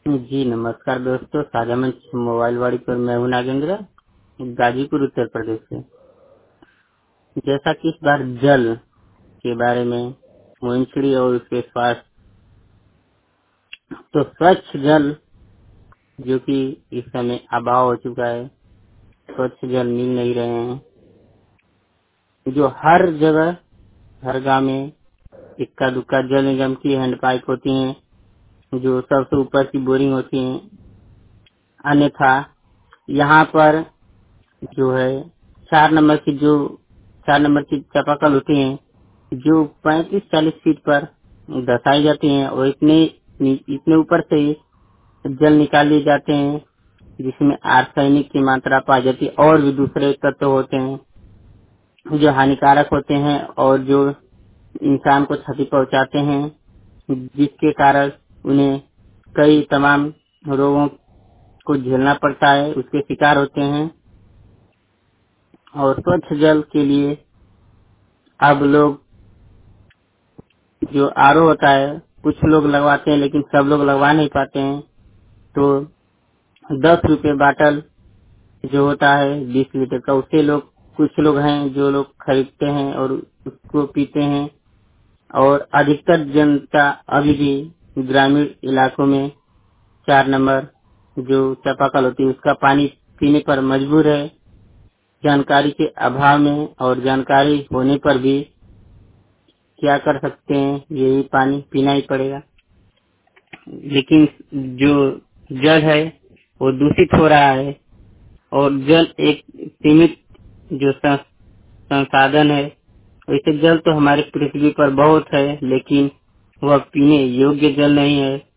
जी नमस्कार दोस्तों, साझा मंच मोबाइल वाड़ी पर मैं हूं नागेंद्र, गाजीपुर उत्तर प्रदेश से। जैसा कि इस बार जल के बारे में मुंशड़ी और उसके स्वास्थ्य, तो स्वच्छ जल जो कि इस समय अभाव हो चुका है, स्वच्छ जल मिल नहीं रहे हैं। जो हर जगह हर गांव में इक्का दुक्का जल निगम की हैंड पाइप होती हैं, जो सबसे ऊपर की बोरिंग होती हैं। अन्यथा यहाँ पर जो है 4 नंबर की चापाकल होती हैं, जो 35-40 फीट पर दसाई जाती हैं और इतने ऊपर से जल निकाल लिए जाते हैं, जिसमें आर्सेनिक की मात्रा पाई जाती है और भी दूसरे तत्व होते हैं जो हानिकारक होते हैं और जो इंसान को क्षति पहुंचाते हैं, जिसके कारण उन्हें कई तमाम रोगों को झेलना पड़ता है, उसके शिकार होते हैं। और स्वच्छ जल के लिए अब लोग जो आरओ होता है, कुछ लोग लगवाते हैं लेकिन सब लोग लगवा नहीं पाते हैं। तो 10 रुपए बाटल जो होता है 20 लीटर का, उसे लोग कुछ लोग हैं जो लोग खरीदते हैं और उसको पीते हैं। और अधिकतर जनता अभी भी ग्रामीण इलाकों में 4 नंबर जो चापाकल होती है उसका पानी पीने पर मजबूर है, जानकारी के अभाव में। और जानकारी होने पर भी क्या कर सकते हैं, यही पानी पीना ही पड़ेगा। लेकिन जो जल है वो दूषित हो रहा है और जल एक सीमित जो संसाधन है। वैसे जल तो हमारे पृथ्वी पर बहुत है, लेकिन वह पीने योग्य जल नहीं है।